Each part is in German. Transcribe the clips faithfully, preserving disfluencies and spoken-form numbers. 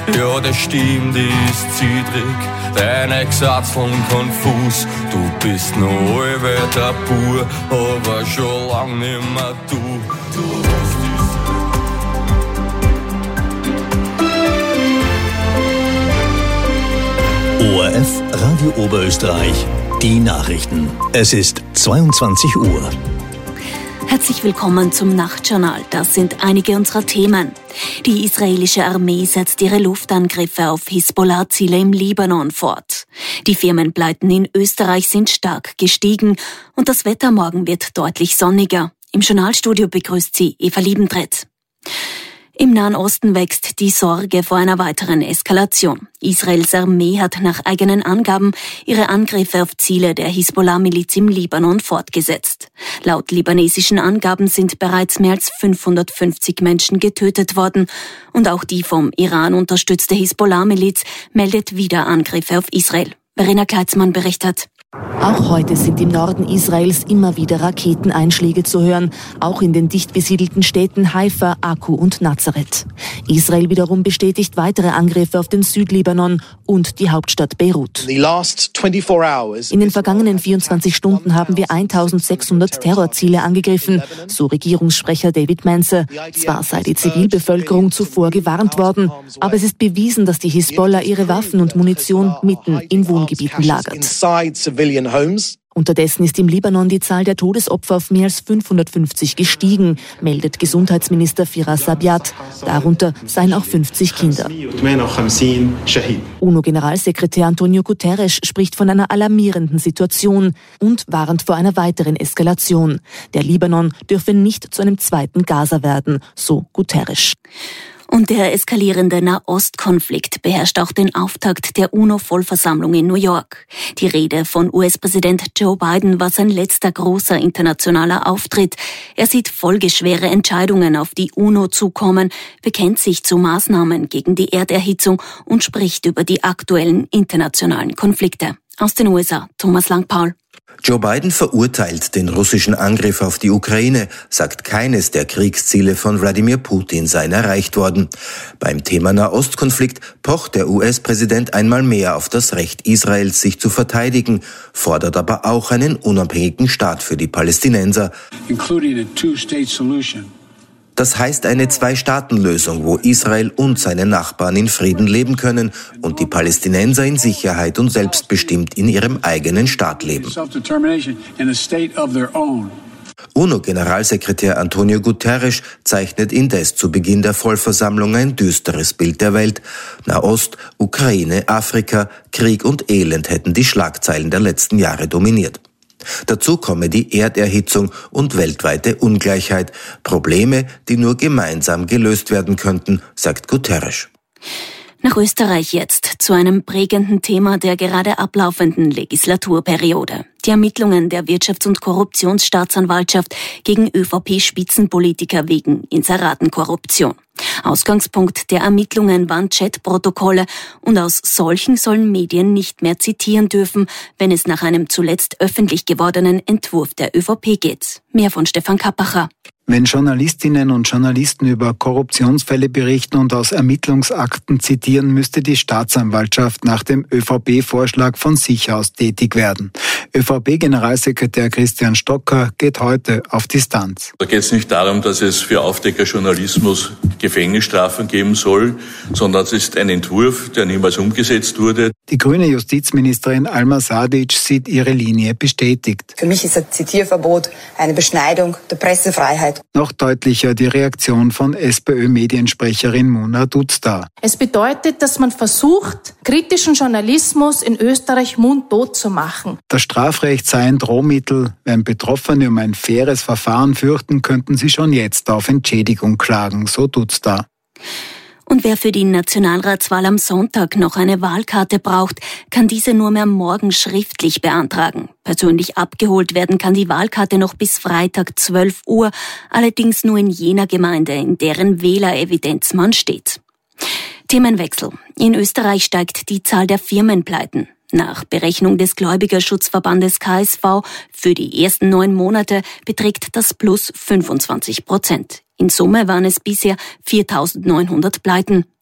Ja, das stimmt, ist zittrig, dein Satz von konfus. Du bist noch allweil der Bur, aber schon lang nimmer du. Du hast O R F Radio Oberösterreich, die Nachrichten. Es ist zweiundzwanzig Uhr. Herzlich willkommen zum Nachtjournal. Das sind einige unserer Themen. Die israelische Armee setzt ihre Luftangriffe auf Hisbollah-Ziele im Libanon fort. Die Firmenpleiten in Österreich sind stark gestiegen und das Wetter morgen wird deutlich sonniger. Im Journalstudio begrüßt sie Eva Liebentritt. Im Nahen Osten wächst die Sorge vor einer weiteren Eskalation. Israels Armee hat nach eigenen Angaben ihre Angriffe auf Ziele der Hisbollah-Miliz im Libanon fortgesetzt. Laut libanesischen Angaben sind bereits mehr als fünfhundertfünfzig Menschen getötet worden und auch die vom Iran unterstützte Hisbollah-Miliz meldet wieder Angriffe auf Israel. Verena Kleitzmann berichtet. Auch heute sind im Norden Israels immer wieder Raketeneinschläge zu hören, auch in den dicht besiedelten Städten Haifa, Akku und Nazareth. Israel wiederum bestätigt weitere Angriffe auf den Südlibanon und die Hauptstadt Beirut. In den vergangenen vierundzwanzig Stunden haben wir eintausendsechshundert Terrorziele angegriffen, so Regierungssprecher David Manser. Zwar sei die Zivilbevölkerung zuvor gewarnt worden, aber es ist bewiesen, dass die Hisbollah ihre Waffen und Munition mitten in Wohngebieten lagert. Unterdessen ist im Libanon die Zahl der Todesopfer auf mehr als fünfhundertfünfzig gestiegen, meldet Gesundheitsminister Firas Abiad. Darunter seien auch fünfzig Kinder. UNO-Generalsekretär Antonio Guterres spricht von einer alarmierenden Situation und warnt vor einer weiteren Eskalation. Der Libanon dürfe nicht zu einem zweiten Gaza werden, so Guterres. Und der eskalierende Nahostkonflikt beherrscht auch den Auftakt der UNO-Vollversammlung in New York. Die Rede von U S-Präsident Joe Biden war sein letzter großer internationaler Auftritt. Er sieht folgeschwere Entscheidungen auf die UNO zukommen, bekennt sich zu Maßnahmen gegen die Erderhitzung und spricht über die aktuellen internationalen Konflikte. Aus den U S A, Thomas Langpaul. Joe Biden verurteilt den russischen Angriff auf die Ukraine, sagt, keines der Kriegsziele von Wladimir Putin seien erreicht worden. Beim Thema Nahostkonflikt pocht der U S-Präsident einmal mehr auf das Recht Israels, sich zu verteidigen, fordert aber auch einen unabhängigen Staat für die Palästinenser. Das heißt eine Zwei-Staaten-Lösung, wo Israel und seine Nachbarn in Frieden leben können und die Palästinenser in Sicherheit und selbstbestimmt in ihrem eigenen Staat leben. UNO-Generalsekretär Antonio Guterres zeichnet indes zu Beginn der Vollversammlung ein düsteres Bild der Welt. Nahost, Ukraine, Afrika, Krieg und Elend hätten die Schlagzeilen der letzten Jahre dominiert. Dazu komme die Erderhitzung und weltweite Ungleichheit, Probleme, die nur gemeinsam gelöst werden könnten, sagt Guterres. Nach Österreich jetzt zu einem prägenden Thema der gerade ablaufenden Legislaturperiode. Die Ermittlungen der Wirtschafts- und Korruptionsstaatsanwaltschaft gegen ÖVP-Spitzenpolitiker wegen Inseratenkorruption. Ausgangspunkt der Ermittlungen waren Chatprotokolle und aus solchen sollen Medien nicht mehr zitieren dürfen, wenn es nach einem zuletzt öffentlich gewordenen Entwurf der ÖVP geht. Mehr von Stefan Kappacher. Wenn Journalistinnen und Journalisten über Korruptionsfälle berichten und aus Ermittlungsakten zitieren, müsste die Staatsanwaltschaft nach dem ÖVP-Vorschlag von sich aus tätig werden. ÖVP-Generalsekretär Christian Stocker geht heute auf Distanz. Da geht es nicht darum, dass es für Aufdeckerjournalismus Gefängnisstrafen geben soll, sondern es ist ein Entwurf, der niemals umgesetzt wurde. Die grüne Justizministerin Alma Sadic sieht ihre Linie bestätigt. Für mich ist ein Zitierverbot eine Beschneidung der Pressefreiheit. Noch deutlicher die Reaktion von SPÖ-Mediensprecherin Mona Duzda. Es bedeutet, dass man versucht, kritischen Journalismus in Österreich mundtot zu machen. Das Strafrecht sei ein Drohmittel. Wenn Betroffene um ein faires Verfahren fürchten, könnten sie schon jetzt auf Entschädigung klagen, so Duzda. Und wer für die Nationalratswahl am Sonntag noch eine Wahlkarte braucht, kann diese nur mehr morgen schriftlich beantragen. Persönlich abgeholt werden kann die Wahlkarte noch bis Freitag zwölf Uhr, allerdings nur in jener Gemeinde, in deren Wählerevidenz man steht. Themenwechsel. In Österreich steigt die Zahl der Firmenpleiten. Nach Berechnung des Gläubigerschutzverbandes K S V für die ersten neun Monate beträgt das Plus fünfundzwanzig Prozent. In Summe waren es bisher viertausendneunhundert Pleiten.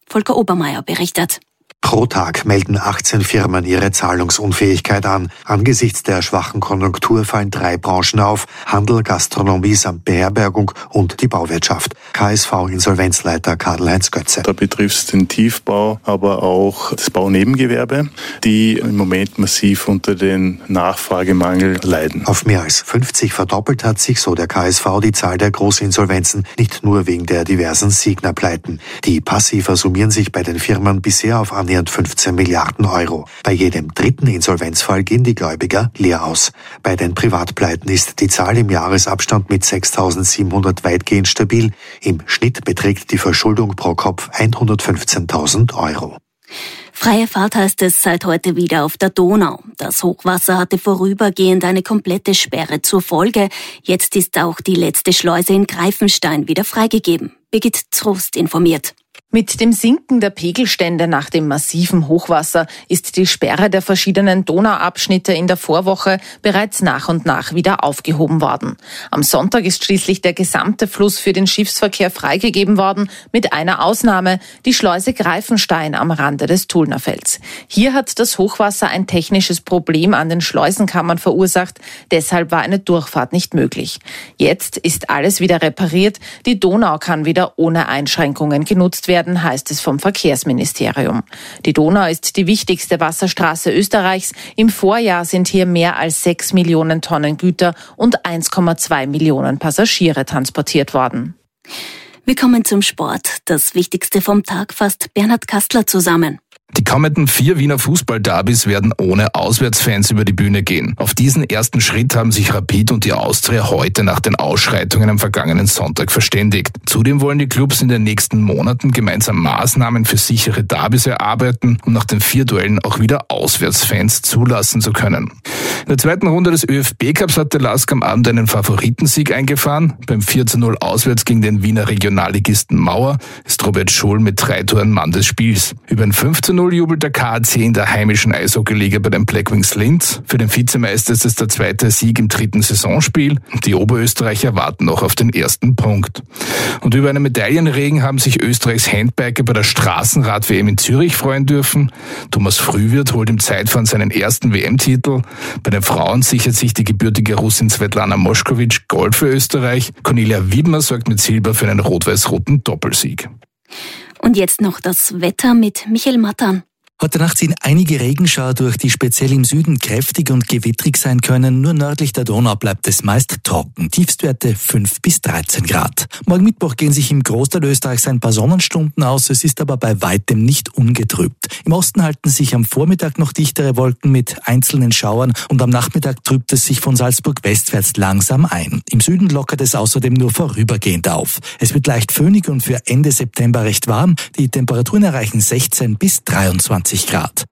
Volker Obermeier berichtet. Pro Tag melden achtzehn Firmen ihre Zahlungsunfähigkeit an. Angesichts der schwachen Konjunktur fallen drei Branchen auf: Handel, Gastronomie samt Beherbergung und die Bauwirtschaft. K S V-Insolvenzleiter Karl-Heinz Götze. Da betrifft es den Tiefbau, aber auch das Baunebengewerbe, die im Moment massiv unter den Nachfragemangel leiden. Auf mehr als fünfzig verdoppelt hat sich, so der K S V, die Zahl der Großinsolvenzen, nicht nur wegen der diversen Signa-Pleiten. Die Passiver summieren sich bei den Firmen bisher auf annähernd fünfzehn Milliarden Euro. Bei jedem dritten Insolvenzfall gehen die Gläubiger leer aus. Bei den Privatpleiten ist die Zahl im Jahresabstand mit sechstausendsiebenhundert weitgehend stabil. Im Schnitt beträgt die Verschuldung pro Kopf hundertfünfzehntausend Euro. Freie Fahrt heißt es seit heute wieder auf der Donau. Das Hochwasser hatte vorübergehend eine komplette Sperre zur Folge. Jetzt ist auch die letzte Schleuse in Greifenstein wieder freigegeben. Birgit Trost informiert. Mit dem Sinken der Pegelstände nach dem massiven Hochwasser ist die Sperre der verschiedenen Donauabschnitte in der Vorwoche bereits nach und nach wieder aufgehoben worden. Am Sonntag ist schließlich der gesamte Fluss für den Schiffsverkehr freigegeben worden, mit einer Ausnahme, die Schleuse Greifenstein am Rande des Tullnerfelds. Hier hat das Hochwasser ein technisches Problem an den Schleusenkammern verursacht, deshalb war eine Durchfahrt nicht möglich. Jetzt ist alles wieder repariert, die Donau kann wieder ohne Einschränkungen genutzt werden, heißt es vom Verkehrsministerium. Die Donau ist die wichtigste Wasserstraße Österreichs. Im Vorjahr sind hier mehr als sechs Millionen Tonnen Güter und eins Komma zwei Millionen Passagiere transportiert worden. Wir kommen zum Sport. Das Wichtigste vom Tag fasst Bernhard Kastler zusammen. Die kommenden vier Wiener Fußball-Derbys werden ohne Auswärtsfans über die Bühne gehen. Auf diesen ersten Schritt haben sich Rapid und die Austria heute nach den Ausschreitungen am vergangenen Sonntag verständigt. Zudem wollen die Clubs in den nächsten Monaten gemeinsam Maßnahmen für sichere Derbys erarbeiten, um nach den vier Duellen auch wieder Auswärtsfans zulassen zu können. In der zweiten Runde des ÖFB-Cups hat der LASK am Abend einen Favoritensieg eingefahren. Beim vier zu null auswärts gegen den Wiener Regionalligisten Mauer ist Robert Scholl mit drei Toren Mann des Spiels. Über ein fünf zu null jubelt der K A C in der heimischen Eishockeyliga bei den Blackwings Linz. Für den Vizemeister ist es der zweite Sieg im dritten Saisonspiel. Die Oberösterreicher warten noch auf den ersten Punkt. Und über einen Medaillenregen haben sich Österreichs Handbiker bei der Straßenrad-W M in Zürich freuen dürfen. Thomas Frühwirt holt im Zeitfahren seinen ersten W M-Titel. Bei den Frauen sichert sich die gebürtige Russin Svetlana Moschkowitsch Gold für Österreich. Cornelia Wiedmer sorgt mit Silber für einen rot-weiß-roten Doppelsieg. Und jetzt noch das Wetter mit Michael Mattan. Heute Nacht ziehen einige Regenschauer durch, die speziell im Süden kräftig und gewittrig sein können. Nur nördlich der Donau bleibt es meist trocken. Tiefstwerte fünf bis dreizehn Grad. Morgen Mittwoch gehen sich im Großteil Österreichs ein paar Sonnenstunden aus. Es ist aber bei weitem nicht ungetrübt. Im Osten halten sich am Vormittag noch dichtere Wolken mit einzelnen Schauern und am Nachmittag trübt es sich von Salzburg westwärts langsam ein. Im Süden lockert es außerdem nur vorübergehend auf. Es wird leicht föhnig und für Ende September recht warm. Die Temperaturen erreichen sechzehn bis dreiundzwanzig Grad.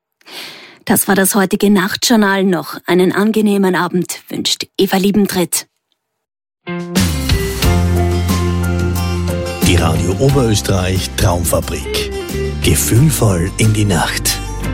Das war das heutige Nachtjournal. Noch einen angenehmen Abend wünscht Eva Liebentritt. Die Radio Oberösterreich Traumfabrik. Gefühlvoll in die Nacht.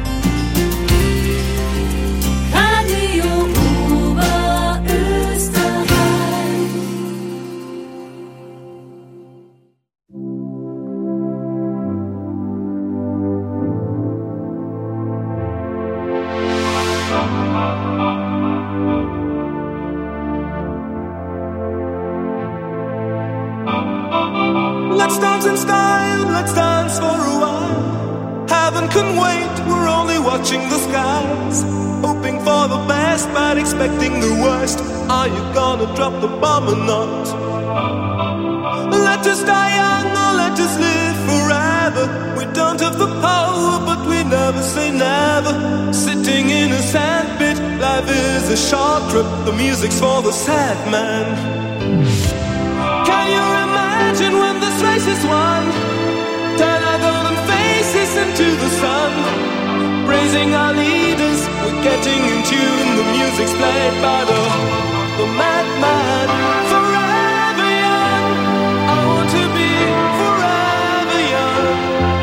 Let's dance in style, let's dance for a while. Heaven can wait, we're only watching the skies. Hoping for the best, but expecting the worst. Are you gonna drop the bomb or not? Let us die young or let us live forever. We don't have the power, but we never say never. Sitting in a sandpit, life is a short trip. The music's for the sad man. Can you imagine when this race is won? Turn our golden faces into the sun. Praising our leaders, we're getting in tune. The music's played by the, the madman. Forever young, I want to be forever young.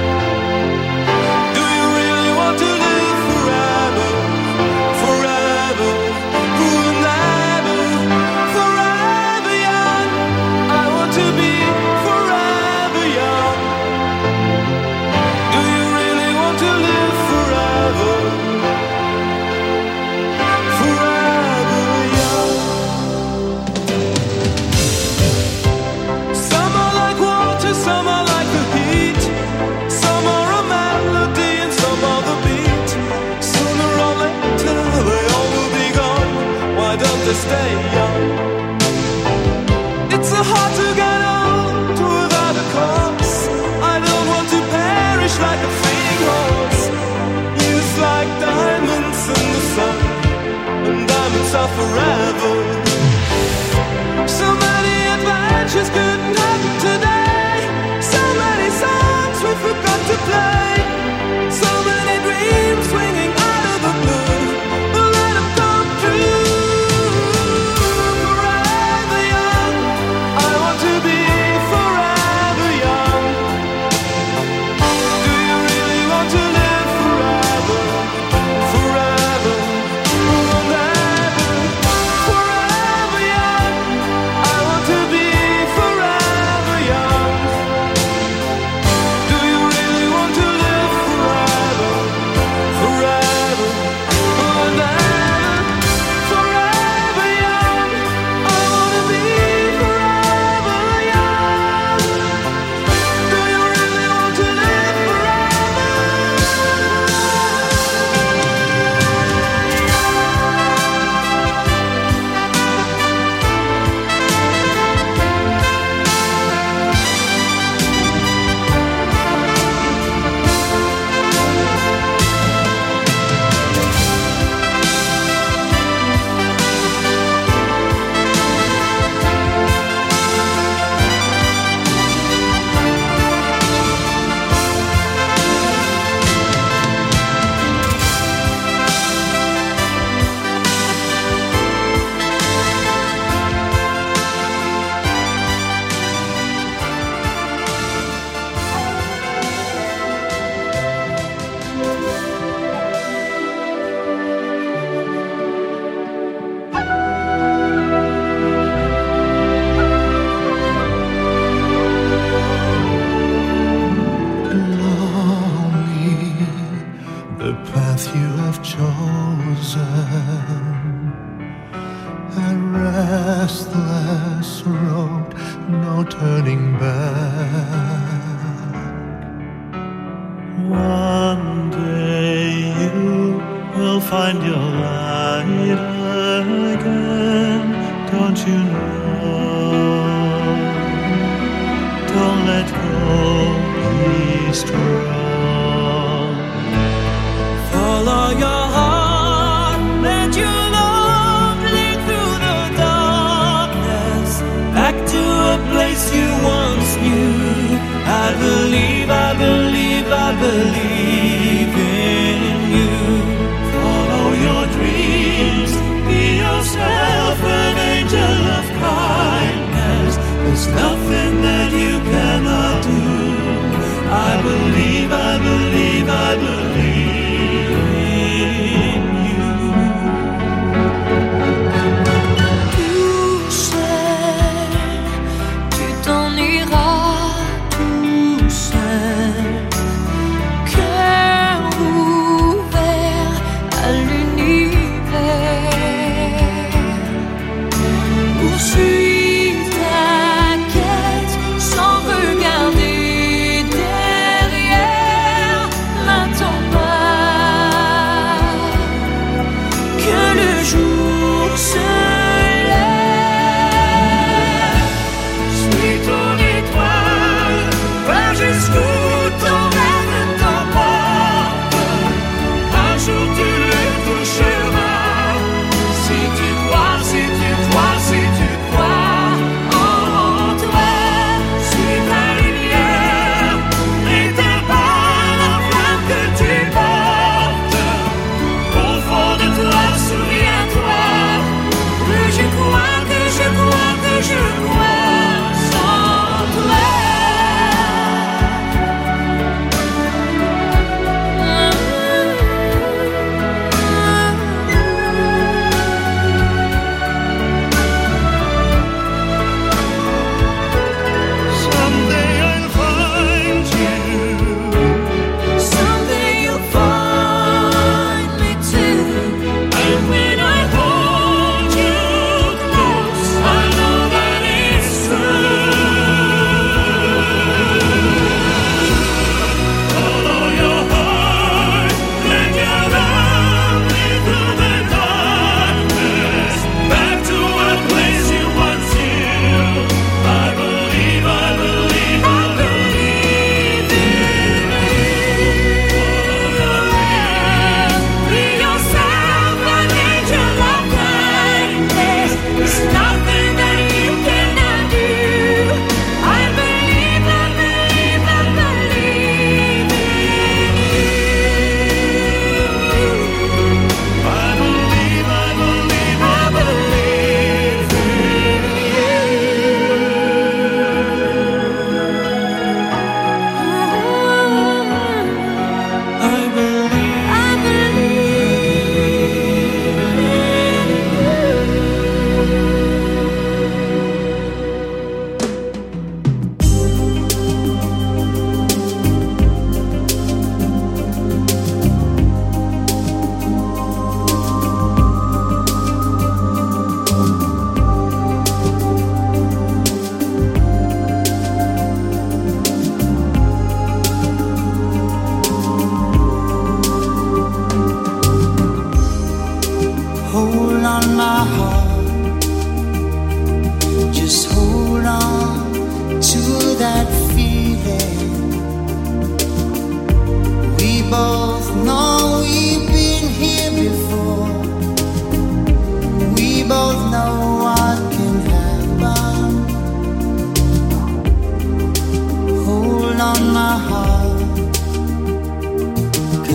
Do you really want to live forever? Forever, forever, forever young. I want to be forever young. Do to stay young. It's so hard to get old without a cause. I don't want to perish like a fading horse. Youth like diamonds in the sun, and diamonds are forever. So many adventures couldn't happen today. So many songs we forgot to play. So many dreams swinging out of the blue. But let them come true. Forever young, I want to be forever young. Do you really want to live forever? Forever, forever, forever young. I want to be forever young. Do you really want to live forever? Forever, forever, forever young. I want to be forever young. Do you really want to live forever? The path you have chosen, a restless road, no turning back. One day you will find your light again, don't you know? Don't let go, be strong. Follow your heart, let your love lead through the darkness, back to a place you once knew. I believe, I believe, I believe in you. Follow your dreams, be yourself an angel of kindness. There's nothing that you cannot do. I believe, I believe, I believe. Tout seul, que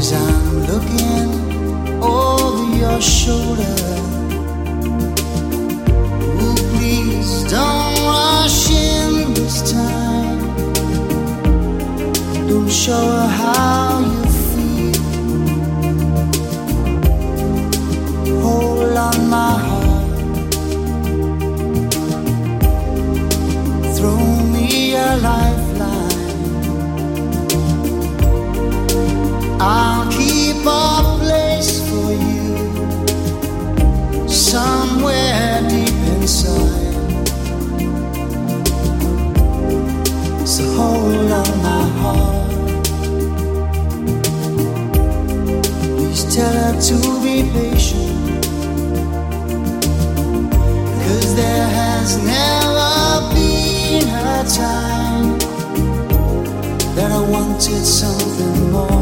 as I'm looking over your shoulder. Ooh, please don't rush in this time. Don't show her how you feel. Hold on my heart. Throw me a lifeline. I'll keep a place for you somewhere deep inside. So hold on my heart. Please tell her to be patient, 'cause there has never been a time that I wanted something more.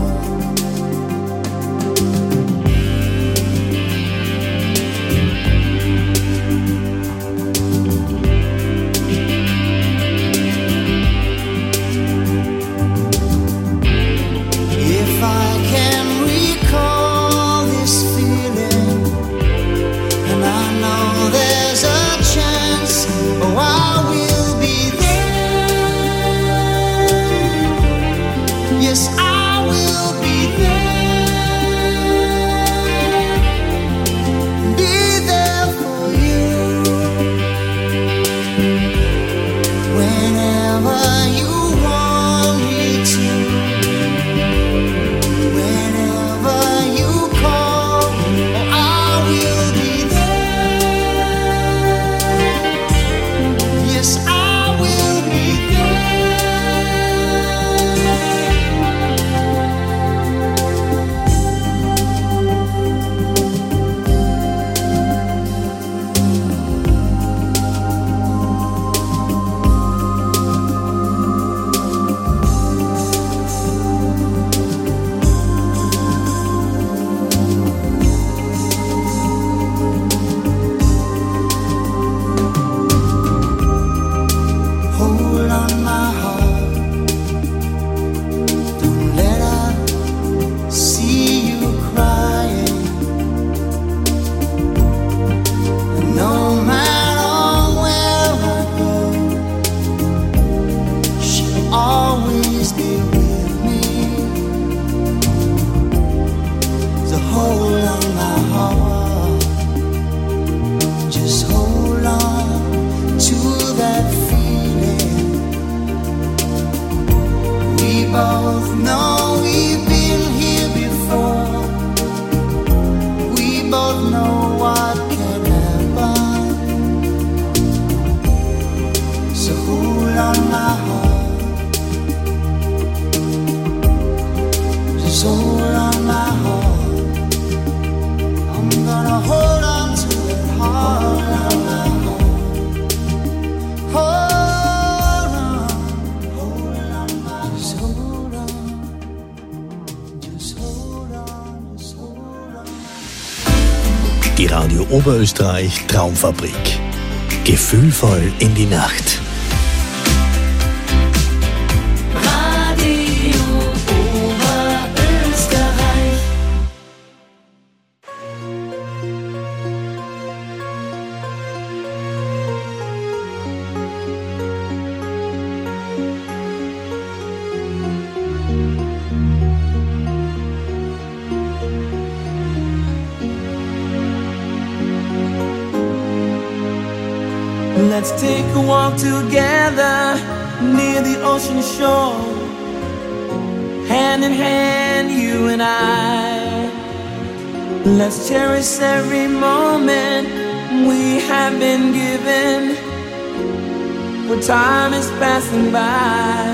Die Radio Oberösterreich Traumfabrik. Gefühlvoll in die Nacht. Radio Oberösterreich. Let's take a walk together near the ocean shore, hand in hand, you and I. Let's cherish every moment we have been given, for time is passing by.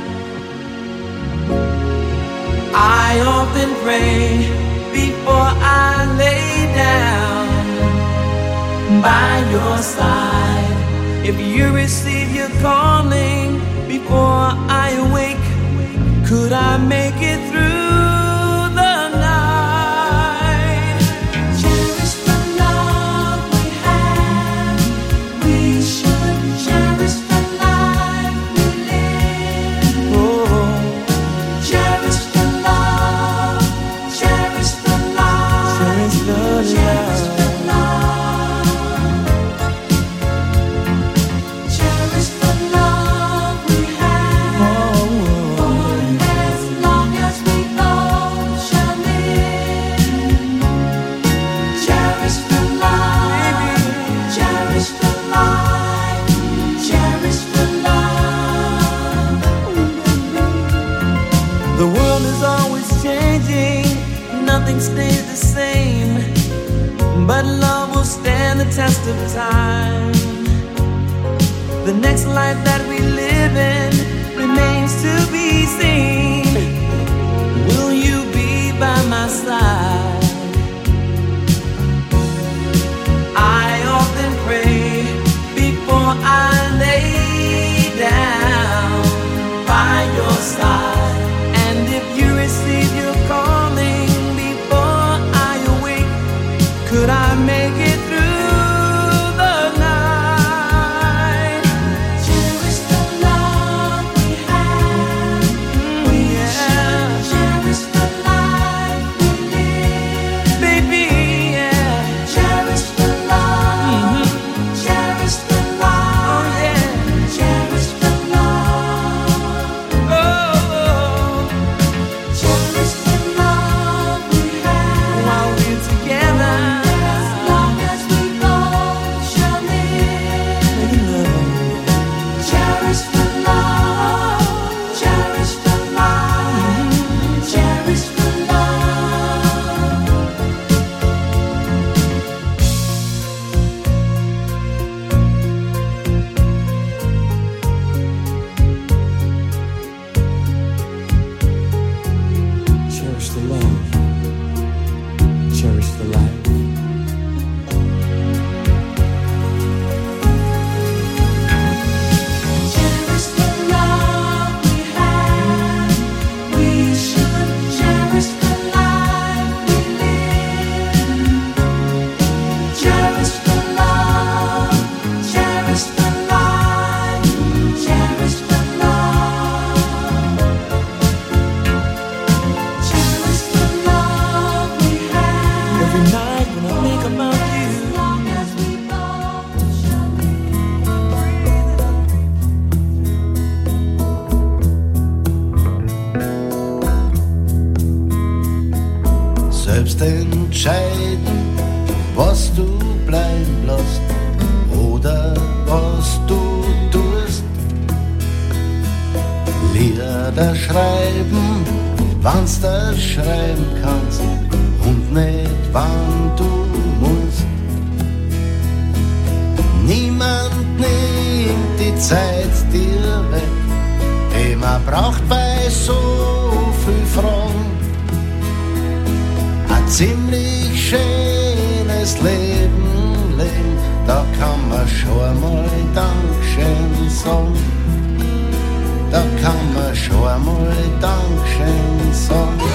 I often pray before I lay down by your side. If you receive your calling before I awake, could I make it through the night? Cherish the love we have. We should cherish the life we live. Oh, cherish the love nothing stays the same, but love will stand the test of time. The next life that we live in remains to be seen. Will you be by my side? I often pray before I lay down by your side, and if you receive your calling before I awake, could I make it through the night? Cherish the love we have. We should cherish the life we live. Baby, yeah. Cherish the love. Cherish the love. Oh, yeah. Cherish the love. Oh. Cherish the love we have while we're together. As long as we both shall live. Cherish the love. Cherish the love. Cherish the love. Cherish the love. Cherish the life. Cherish the love we have. We should cherish the life we live. Cherish the love. Cherish the life. Cherish the love. Cherish the love we have. Every night when I think about you. As long as we both shall Selbst entscheiden, was du bleiben lässt oder was du tust. Lieder schreiben, wann's das schreiben kannst und nicht wann du musst. Niemand nimmt die Zeit dir weg, die man braucht bei so viel Fragen. Ein ziemlich schönes Leben leben, da kann man schon mal Dankeschön sagen. Da kann man schon mal Dankeschön sagen.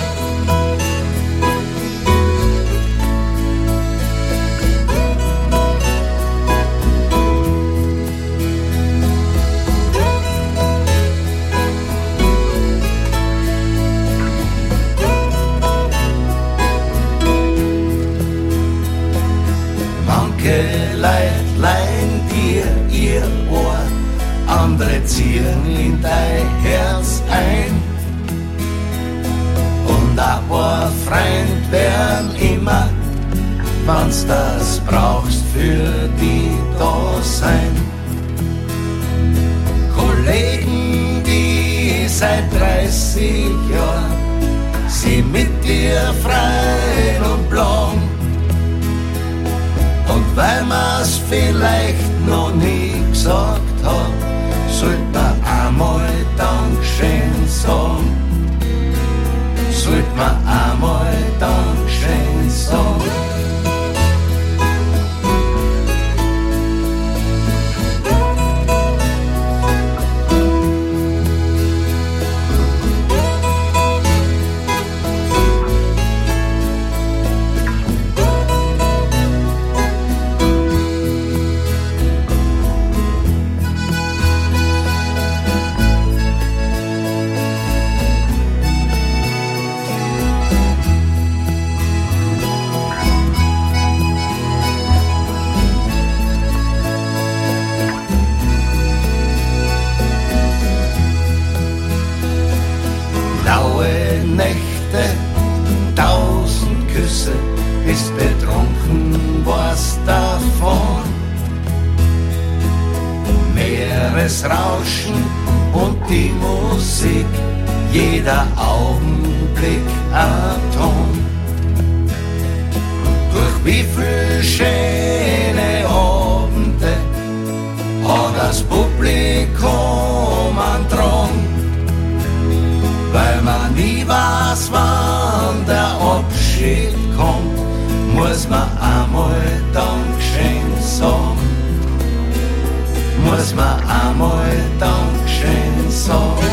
Manche Leute leihen dir ihr Ohr, andere ziehen in dein Herz ein. Und ein paar Freund werden immer, wann's das brauchst, für die da sein. Kollegen, die seit dreißig Jahren sie mit dir freien und blank. Und weil man's vielleicht noch nie gesagt hat, sollte man einmal Dankeschön sagen. Sollte man einmal Dankeschön sagen. Meeresrauschen und die Musik, jeder Augenblick ein Ton. wie viel schöne Abende hat das Publikum angetragen, weil man nie weiß, wann der Abschied kommt, muss man einmal Dankeschön sagen, muss man einmal Dankeschön sagen.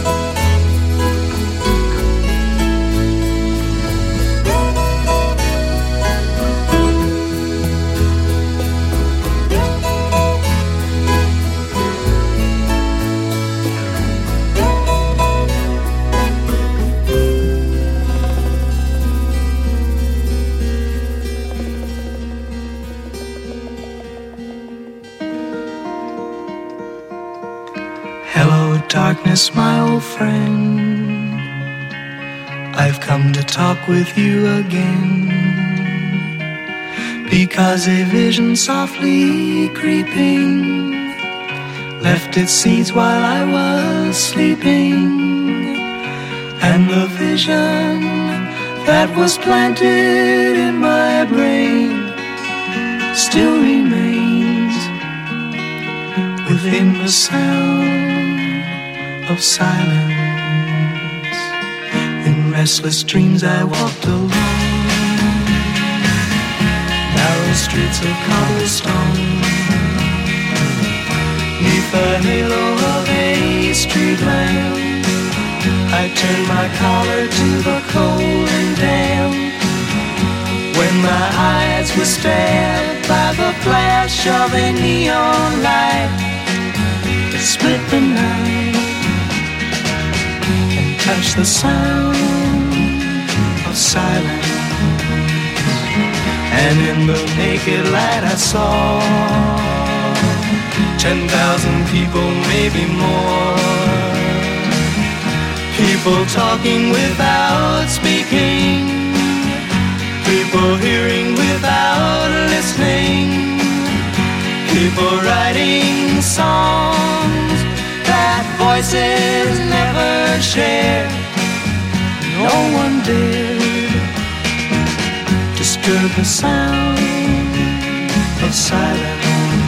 Darkness, my old friend, I've come to talk with you again, because a vision softly creeping left its seeds while I was sleeping, and the vision that was planted in my brain still remains within the sound of silence. In restless dreams I walked alone, narrow streets of cobblestone, neath the halo of a street lamp. I turned my collar to the cold and damp, when my eyes were stabbed by the flash of a neon light that split the night, touch the sound of silence, and in the naked light I saw ten thousand people, maybe more, people talking without speaking, people hearing without listening, people writing songs that voices never share. No one dared disturb the sound of silence.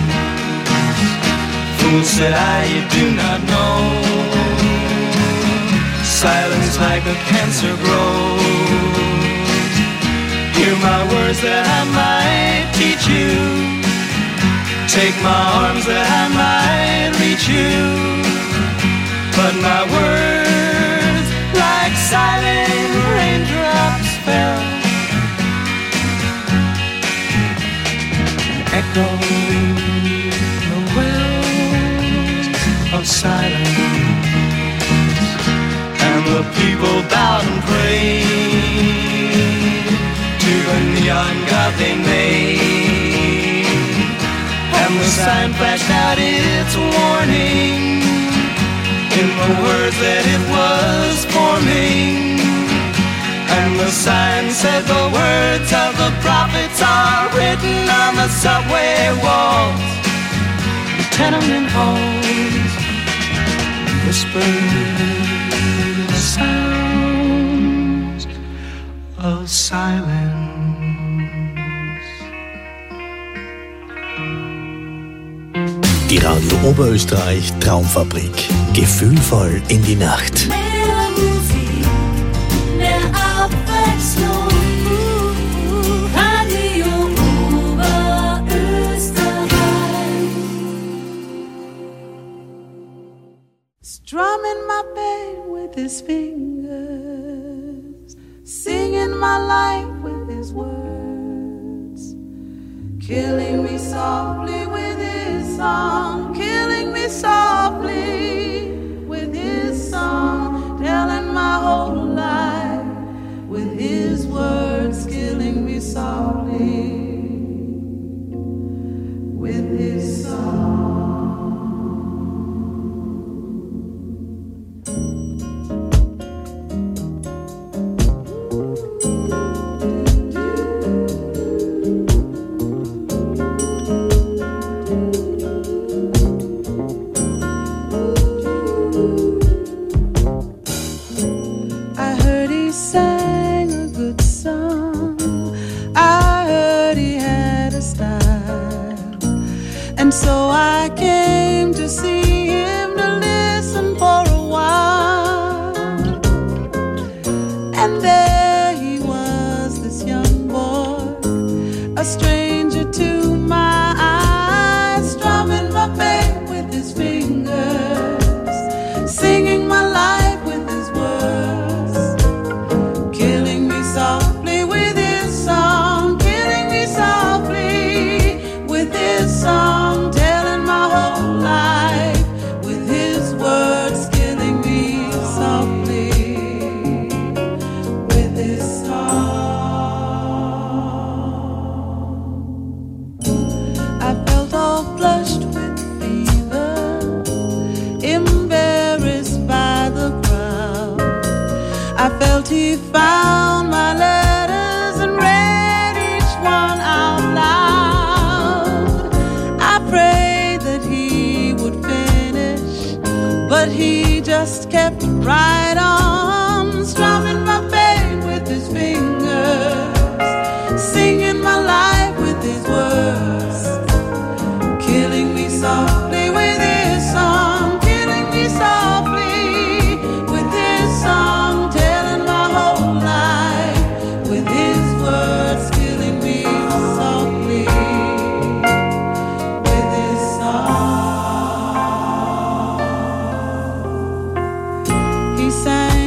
Fool, said I, you do not know, silence like a cancer grows. Hear my words that I might teach you, take my arms that I might reach you, but my words, like silent raindrops, fell, echoing the wells of silence. And the people bowed and prayed to the neon god they made, and the sign flashed out its warning in the words that it was forming, and the sign said the words of the prophets are written on the subway walls, the tenement halls, whispered the sounds of silence. Die Radio Oberösterreich Traumfabrik. Gefühlvoll in die Nacht. Mehr Musik, mehr Abwechslung. Radio Oberösterreich. Strumming my pain with his fingers, singing my life with his words, killing me softly with his song, killing me softly with his song, telling my whole life with his words, killing me softly with his song. I heard he sang a good song, I heard And so I came to see him to listen for a while. And there he was, this young boy, a stranger to my eyes, strumming my bass with his fingers, singing my life with his words, killing me softly with his song, killing me softly with his song, telling my whole life with his words, killing me softly with his song. I felt all flushed with fever, embarrassed by the crowd. I felt he found my letters and read each one out loud. I prayed that he would finish, but he just kept right on, strumming my pain with his fingers, singing my life with his words, killing me softly with his song, killing me softly with his song, telling my whole life with his words, killing me softly with his song. He sang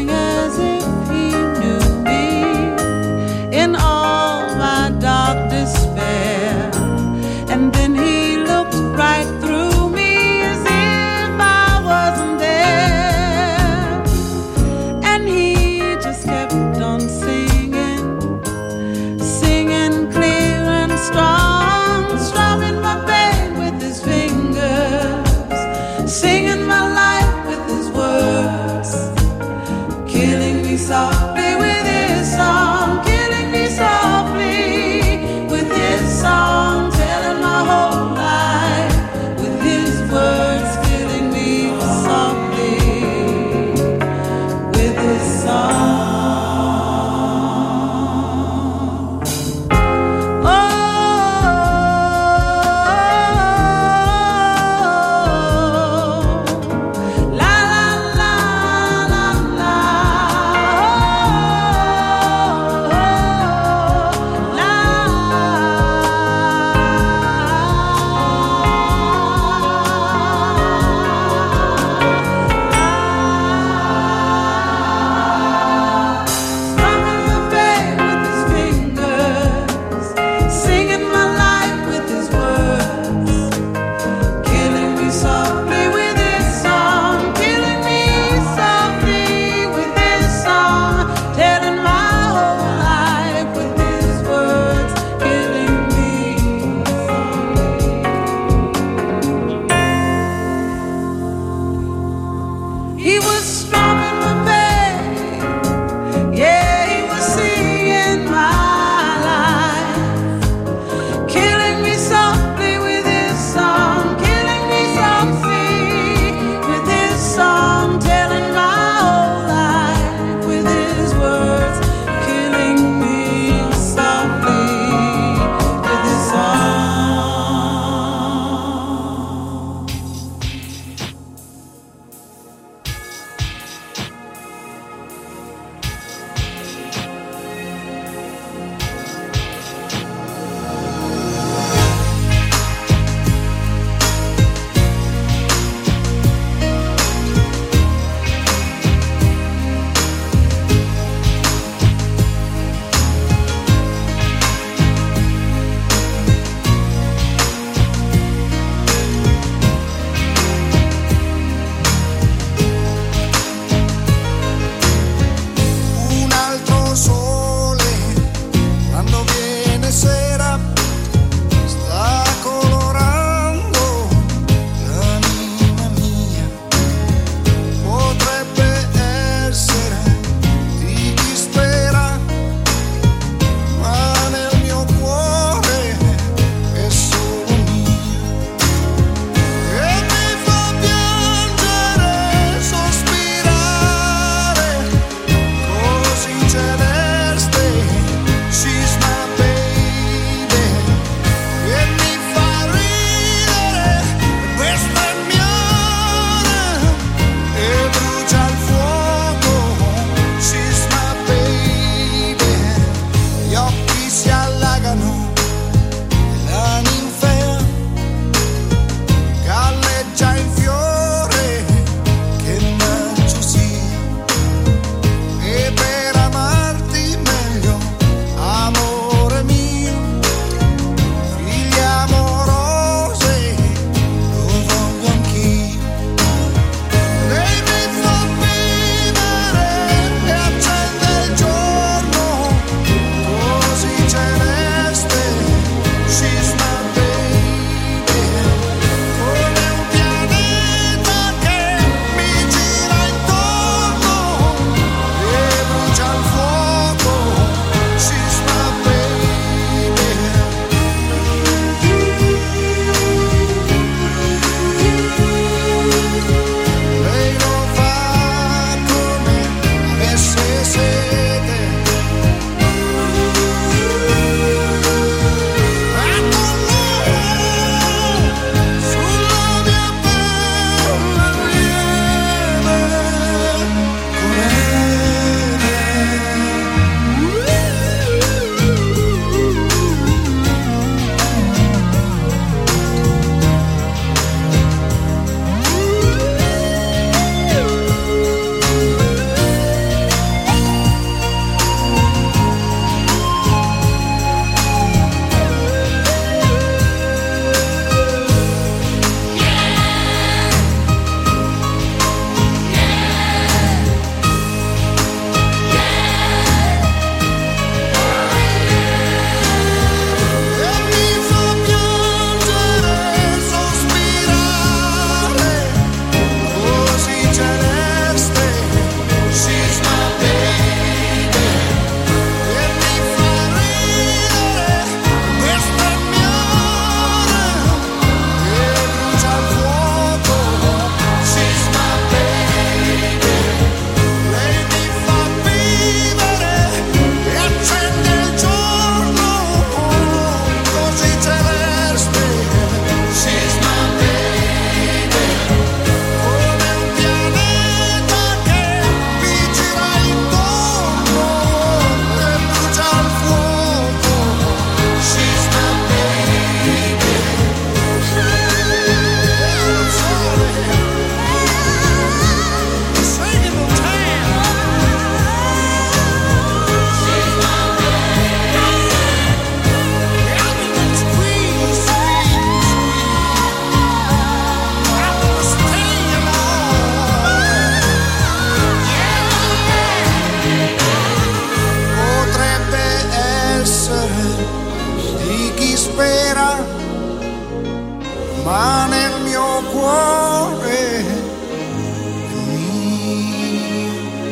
ma nel mio cuore è mio.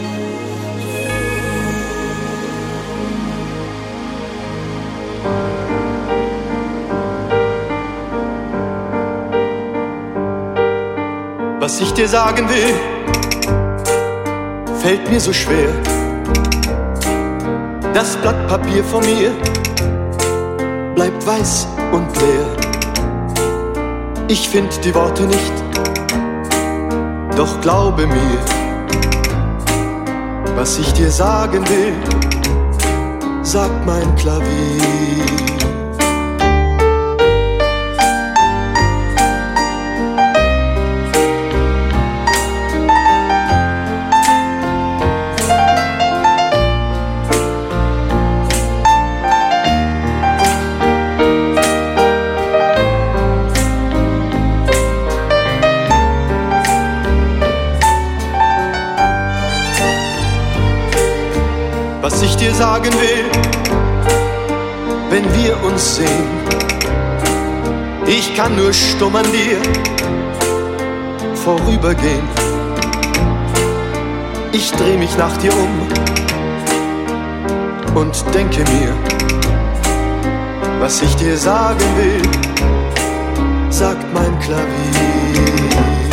Was ich dir sagen will, fällt mir so schwer. Das Blatt Papier vor mir bleibt weiß und leer. Ich find die Worte nicht, doch glaube mir, was ich dir sagen will, sagt mein Klavier. Was ich dir sagen will, wenn wir uns sehen, ich kann nur stumm an dir vorübergehen. Ich dreh mich nach dir um und denke mir, was ich dir sagen will, sagt mein Klavier.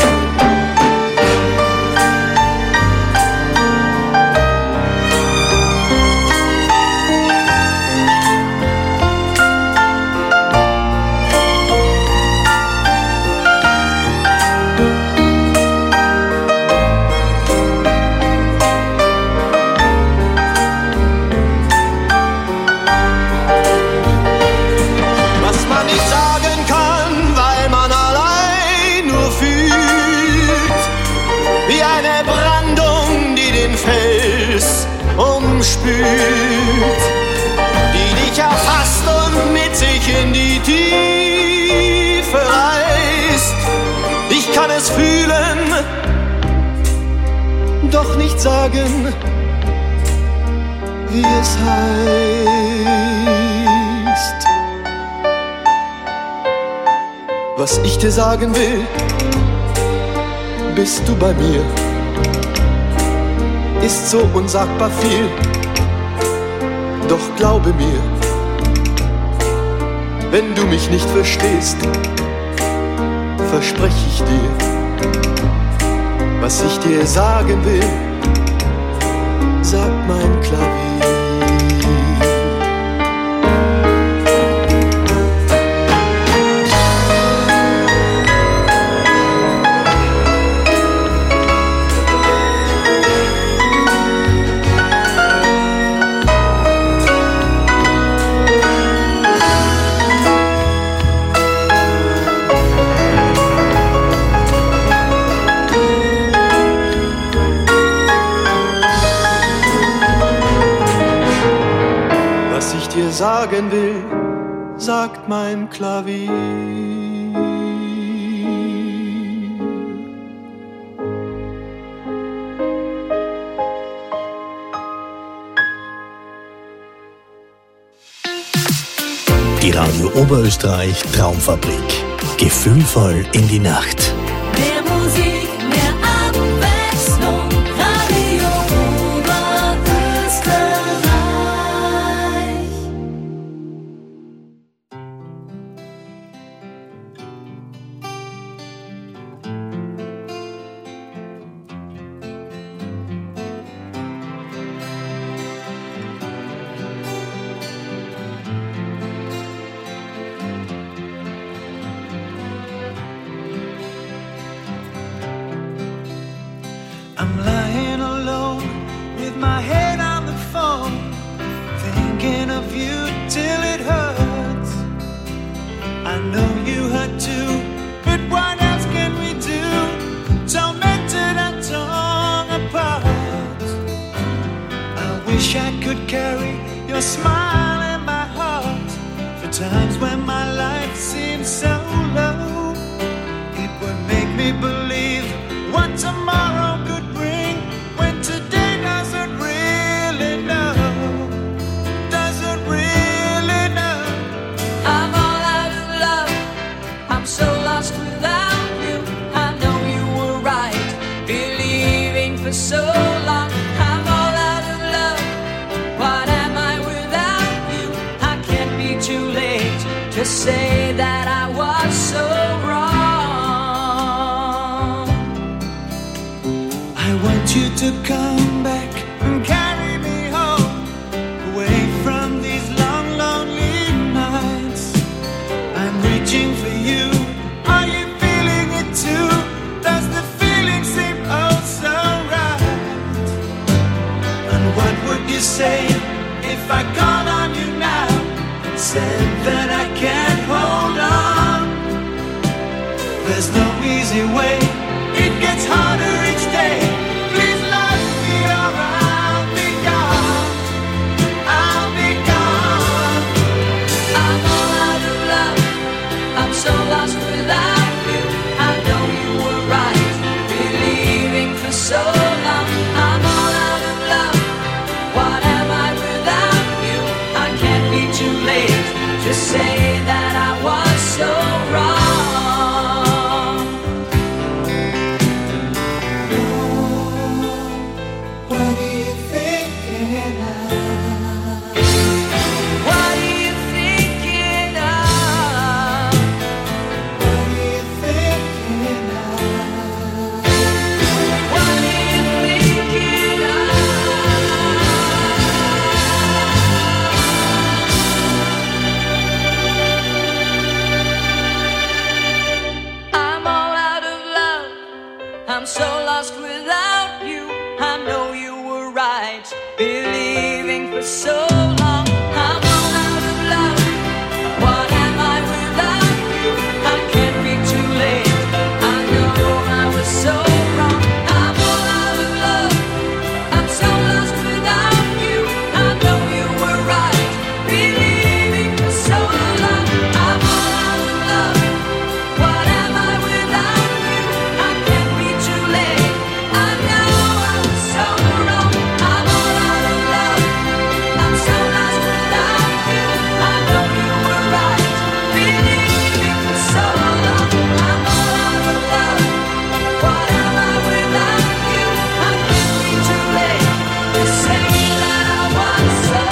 Umspült, die dich erfasst und mit sich in die Tiefe reißt. Ich kann es fühlen, doch nicht sagen, wie es heißt. Was ich dir sagen will, bist du bei mir. Ist so unsagbar viel, doch glaube mir, wenn du mich nicht verstehst, verspreche ich dir, was ich dir sagen will, sagt mein Klavier. Sagen will, sagt mein Klavier. Die Radio Oberösterreich Traumfabrik. Gefühlvoll in die Nacht. Mehr Musik, mehr Abwechslung. Radio Oberösterreich. I'm lying alone with my head on the phone, thinking of you till it hurts. I know you hurt too, but what else can we do? Tormented and torn apart. I wish I could carry your smile in my heart for times when my life seems so low. It would make me believe what tomorrow could bring, when today doesn't really know, doesn't really know. I'm all out of love, I'm so lost to say that I was so wrong. I want you to come back and carry me home, away from these long, lonely nights. I'm reaching for you. Are you feeling it too? Does the feeling seem oh so right? And what would you say if I called on you now and said that I can't hold on? There's no easy way, it gets harder each day. Please love me or I'll be gone, I'll be gone. I'm all out of love, I'm so lost without you. I know you were right, believing for so long. I'm all out of love, what am I without you? I can't be too late to say that I was so wrong. What are you thinking of? What are you thinking of? What are you thinking of? What are you thinking of? I'm all out of love, I'm so lost without you. I know you were right, believing for so long. I'm all out of love, what am I without you? I can't be too late, I know I was so wrong. I'm all out of love, I'm so lost without you. I know you were right, believing for so long. I'm all out of love, what am I without you? I can't be too late, I know I was so wrong. I'm all out of love, I'm so lost without you. I know you were right, believing for so long. I'm all out of love, what am I without you? I can't be too late to say that I was so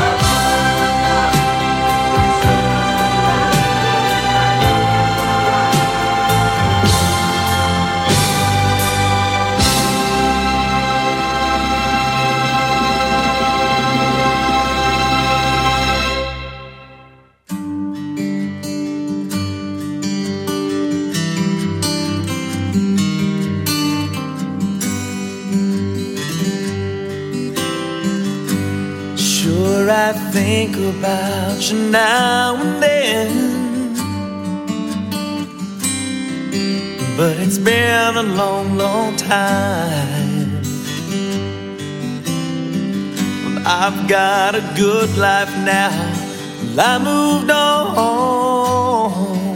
Sure, I think about you now and then, but it's been a long, long time. Well, I've got a good life now, well, I moved on.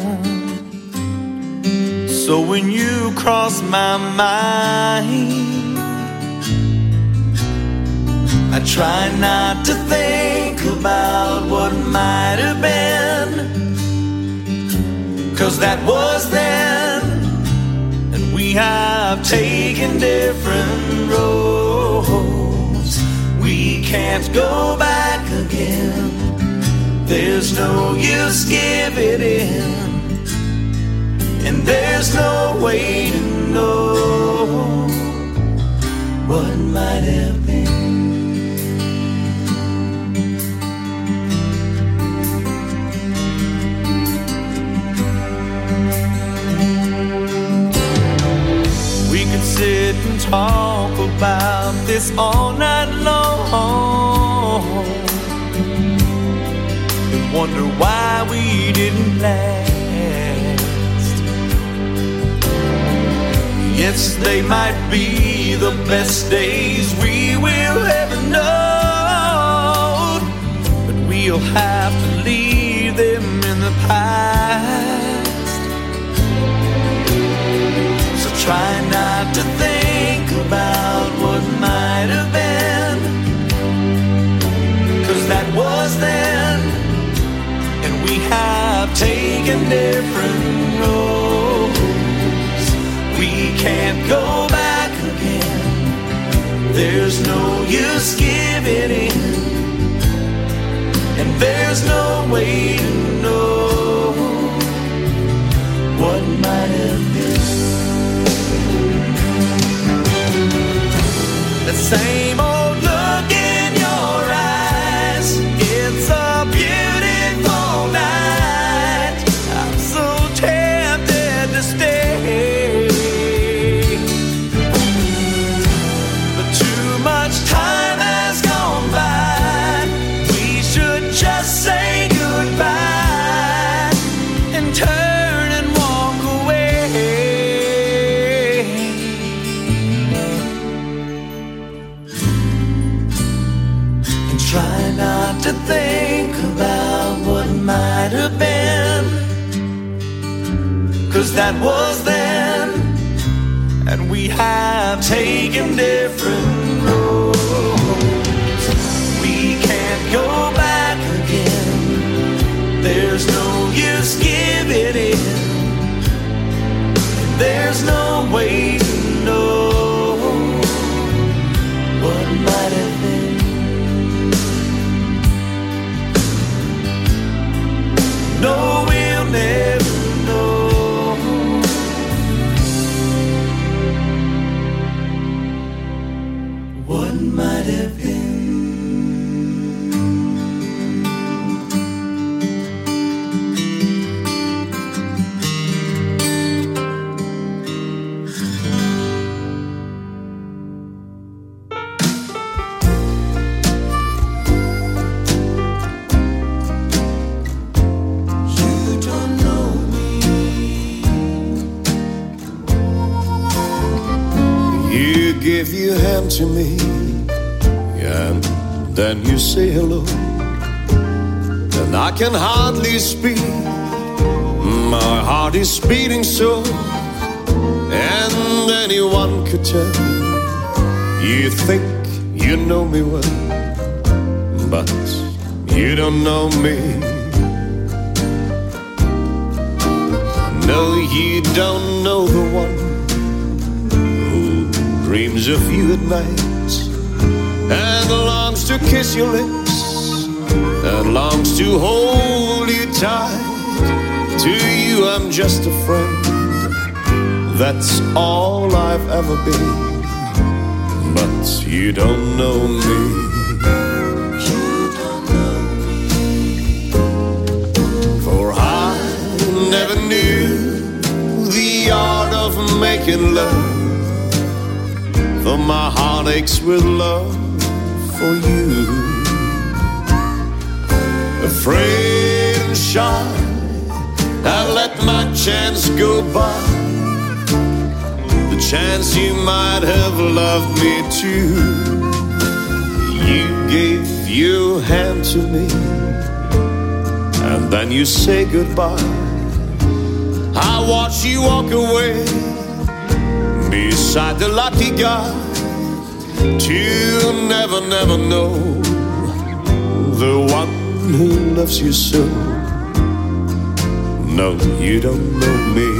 So when you cross my mind, I try not to think about what might have been, 'cause that was then, and we have taken different roads. We can't go back again, there's no use giving in, and there's no way to know what might have been. Sit and talk about this all night long, and wonder why we didn't last. Yes, they might be the best days we will ever know, but we'll have to leave them in the past. Try not to think about what might have been, 'cause that was then, and we have taken different roads. We can't go back again, there's no use giving in, and there's no way to know same old look in your eyes. It's a beautiful night. I'm so tempted to stay, but too much time has gone by. We should just say goodbye and turn and walk away. And try not to think about what might have been, 'cause that was then, and we have taken different roads. We can't go back again. There's no use giving in. There's no way to know what might have been. No, we'll never know what might have been. You don't know me. You give your hand to me, and then you say hello, and I can hardly speak. My heart is beating so, and anyone could tell. You think you know me well, but you don't know me. No, you don't know the one who dreams of you at night and longs to kiss your lips and longs to hold you tight. To you I'm just a friend, that's all I've ever been. But you don't know me. You don't know me. For I never knew the art of making love, though my heart aches with love for you. Afraid and shy, I let my chance go by, the chance you might have loved me too. You gave your hand to me, and then you say goodbye. I watch you walk away beside the lucky guy, to never, never know the one who loves you so. No, you don't know me.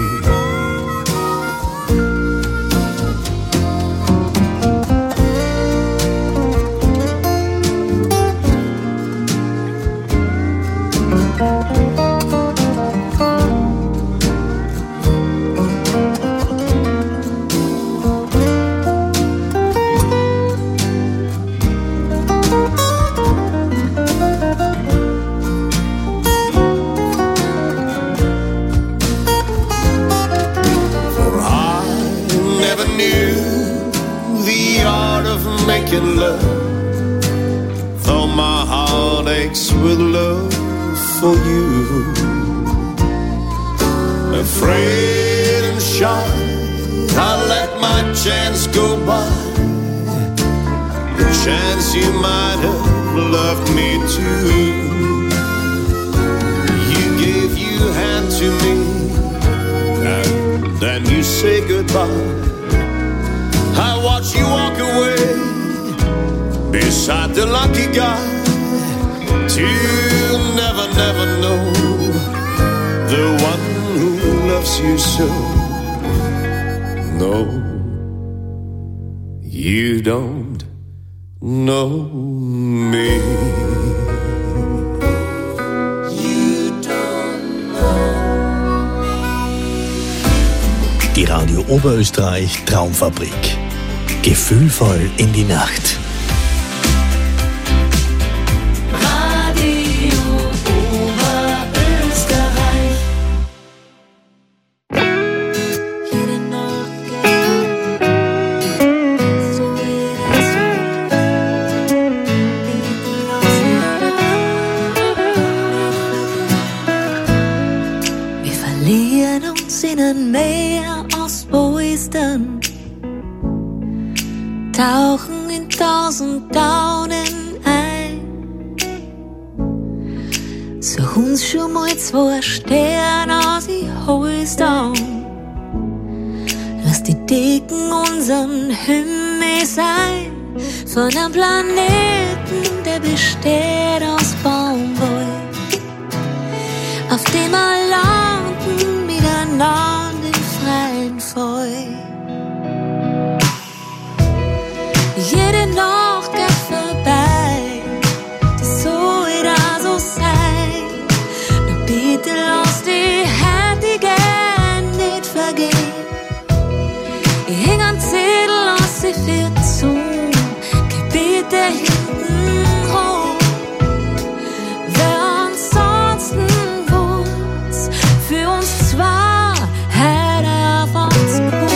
Making love, though my heart aches with love for you. Afraid and shy, I let my chance go by, the chance you might have loved me too. You gave your hand to me, and then you say goodbye. I watch you walk away beside the lucky guy, to never, never know the one who loves you so. No, you don't know me. You don't know me. Die Radio Oberösterreich Traumfabrik. Gefühlvoll in die Nacht. Radio Oberösterreich. Jede Nacht so wieder so. Wir verlieren uns in ein Meer aus Wohlstand, tauchen in tausend Daunen ein. Such uns schon mal zwei Sterne aus, ich hol's down. Lass die Dicken unseren Himmel sein, von einem Planeten, der besteht aus Baumwoll, auf dem wir landen miteinander im freien Fall. Jede Nacht geht vorbei, das soll da so sein. Nur bitte lass die Hände nicht vergehen. Ich häng an Zettel, lass sie für zu, geh bitte hinten rum. Wer ansonsten wohn's für uns zwei, hat er auf uns gut.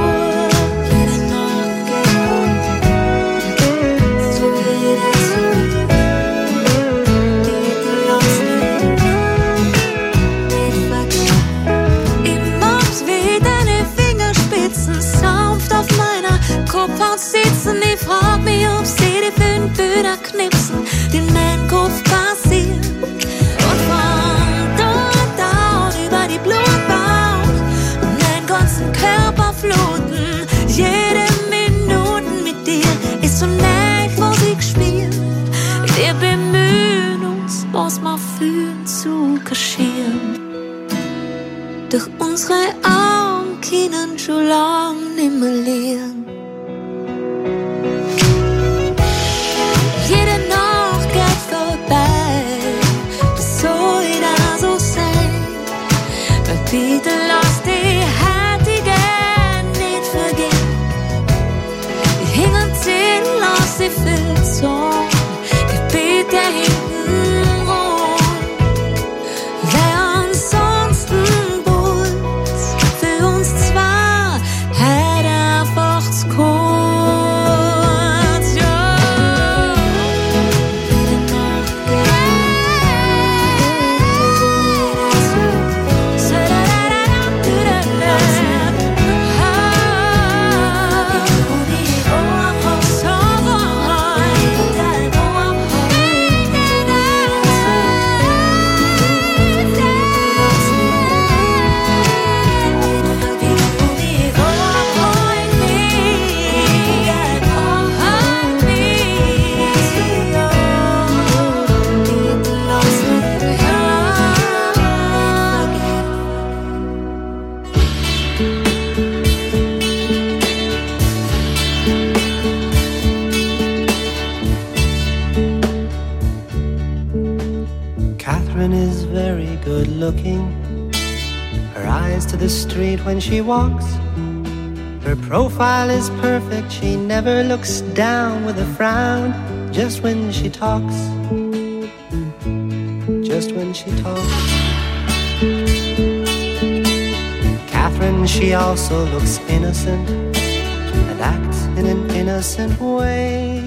Kopfhaut sitzen, ich frag mich, ob sie die fünf Bilder knipsen, die in meinen Kopf passieren. Und von dort down über die Blutbahn und meinen ganzen Körper fluten. Jede Minute mit dir ist so nett, was ich spiel. Wir bemühen uns, was wir fühlen, zu kaschieren. Doch unsere Augen können schon lang nimmer leeren. Jede Nacht geht vorbei, das soll da so sein. Doch bitte lass die heutige nicht vergehen. Ich häng an Zettel, lass sie viel Zorn, geh bitte hinten rum. Wer ansonsten wohlt's für uns zwei, hat einfach zu kurz. Catherine is very good looking. Her eyes to the street when she walks. Her profile is perfect, she never looks down with a frown. Just when she talks, just when she talks. Catherine, she also looks innocent and acts in an innocent way.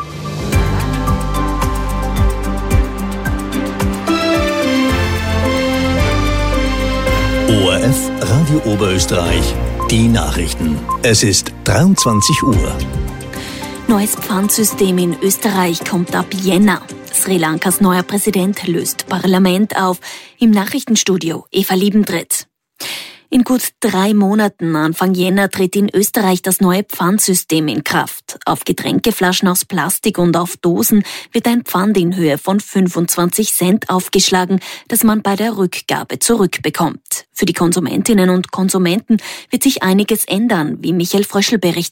O R F Radio Oberösterreich, die Nachrichten. Es ist dreiundzwanzig Uhr. Neues Pfandsystem in Österreich kommt ab Jänner. Sri Lankas neuer Präsident löst Parlament auf. Im Nachrichtenstudio Eva Liebentritt. In gut drei Monaten, Anfang Jänner, tritt in Österreich das neue Pfandsystem in Kraft. Auf Getränkeflaschen aus Plastik und auf Dosen wird ein Pfand in Höhe von fünfundzwanzig Cent aufgeschlagen, das man bei der Rückgabe zurückbekommt. Für die Konsumentinnen und Konsumenten wird sich einiges ändern, wie Michael Fröschel berichtet.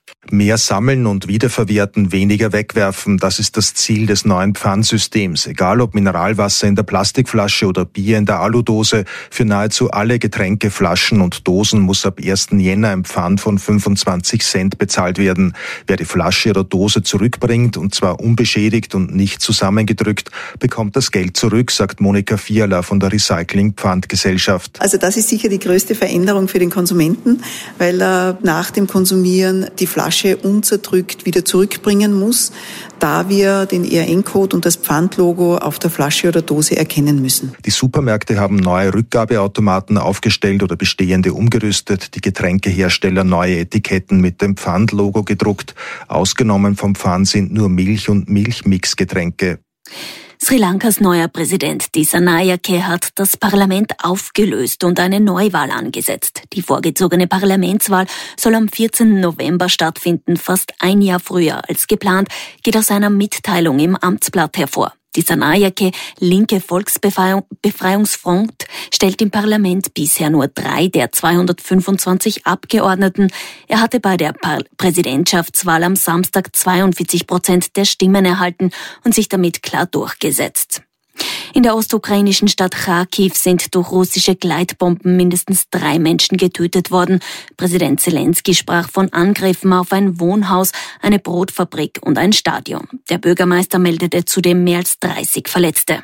Mehr sammeln und wiederverwerten, weniger wegwerfen, das ist das Ziel des neuen Pfandsystems. Egal ob Mineralwasser in der Plastikflasche oder Bier in der Aludose, für nahezu alle Getränke, Flaschen und Dosen muss ab ersten Jänner ein Pfand von fünfundzwanzig Cent bezahlt werden. Wer die Flasche oder Dose zurückbringt, und zwar unbeschädigt und nicht zusammengedrückt, bekommt das Geld zurück, sagt Monika Fiala von der Recycling-Pfandgesellschaft. Also das ist sicher die größte Veränderung für den Konsumenten, weil er nach dem Konsumieren die Flasche unzerdrückt wieder zurückbringen muss, da wir den E R N-Code und das Pfandlogo auf der Flasche oder Dose erkennen müssen. Die Supermärkte haben neue Rückgabeautomaten aufgestellt oder bestehende umgerüstet, die Getränkehersteller neue Etiketten mit dem Pfandlogo gedruckt. Ausgenommen vom Pfand sind nur Milch- und Milchmixgetränke. Sri Lankas neuer Präsident Dissanayake hat das Parlament aufgelöst und eine Neuwahl angesetzt. Die vorgezogene Parlamentswahl soll am vierzehnten November stattfinden, fast ein Jahr früher als geplant, geht aus einer Mitteilung im Amtsblatt hervor. Dissanayake, linke Volksbefreiungsfront, stellt im Parlament bisher nur drei der zweihundertfünfundzwanzig Abgeordneten. Er hatte bei der Par- Präsidentschaftswahl am Samstag zweiundvierzig Prozent der Stimmen erhalten und sich damit klar durchgesetzt. In der ostukrainischen Stadt Charkiw sind durch russische Gleitbomben mindestens drei Menschen getötet worden. Präsident Zelensky sprach von Angriffen auf ein Wohnhaus, eine Brotfabrik und ein Stadion. Der Bürgermeister meldete zudem mehr als dreißig Verletzte.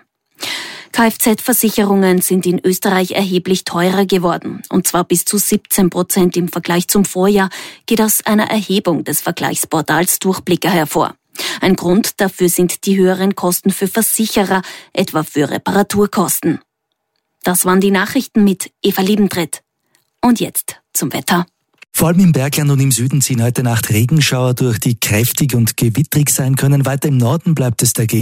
Kfz-Versicherungen sind in Österreich erheblich teurer geworden, und zwar bis zu siebzehn Prozent im Vergleich zum Vorjahr, geht aus einer Erhebung des Vergleichsportals Durchblicker hervor. Ein Grund dafür sind die höheren Kosten für Versicherer, etwa für Reparaturkosten. Das waren die Nachrichten mit Eva Liebentritt. Und jetzt zum Wetter. Vor allem im Bergland und im Süden ziehen heute Nacht Regenschauer durch, die kräftig und gewittrig sein können. Weiter im Norden bleibt es dagegen